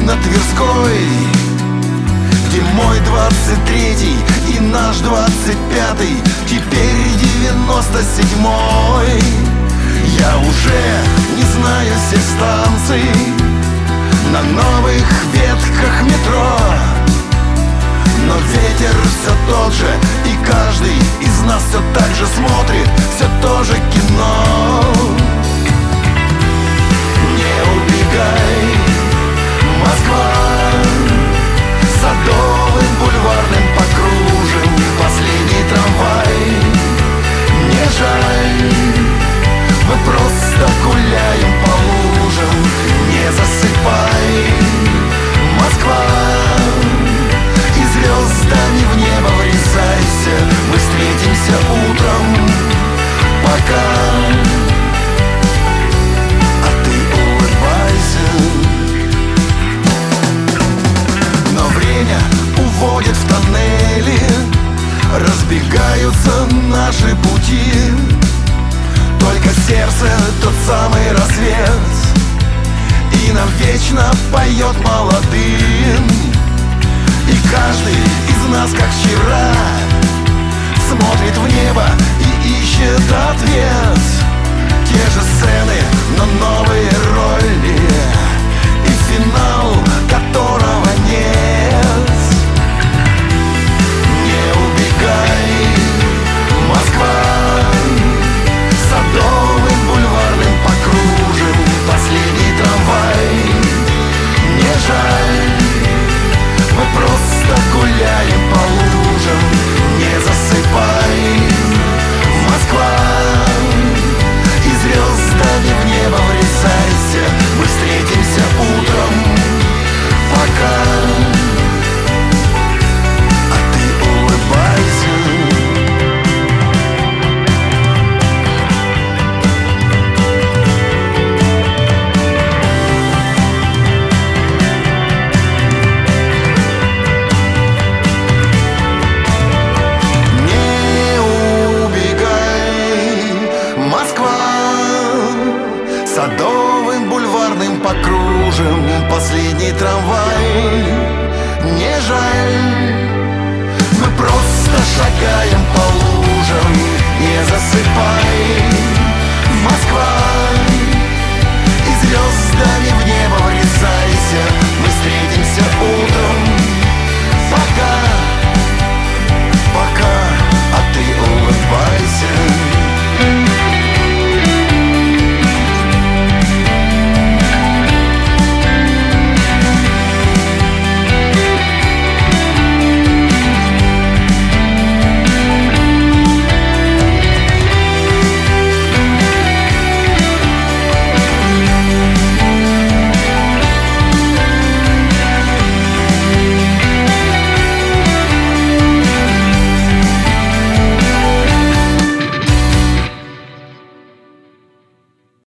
на Тверской, где мой 23-й и наш 25-й, теперь 97-й. Я уже не знаю всех станций на новых ветках метро, но ветер все тот же, и каждый из нас все так же смотрит все то же кино. Не убегай, Москва, Садовым бульварным покружим последний трамвай. Не жаль, мы просто гуляем по лужам. Не засыпай, Москва, и звездами в небо врезайся. Мы встретимся утром, пока. А ты улыбайся. Но время уводит в тоннели, разбегаются наши пути. Только сердце тот самый рассвет, и нам вечно поет молодым. И каждый из нас, как вчера, смотрит в небо и ищет ответ. Те же сцены, но новые роли, и финал, которого нет. Не убегай, Москва, Садовым бульварным покружим последний трамвай. Не жаль, мы просто гуляем по лужам. Не засыпай, Москва, и звездами в небо врезайся. Мы встретимся утром, пока. А ты улыбайся. Садовым бульварным покружим последний трамвай. Не жаль, мы просто шагаем по лужам. Не засыпай,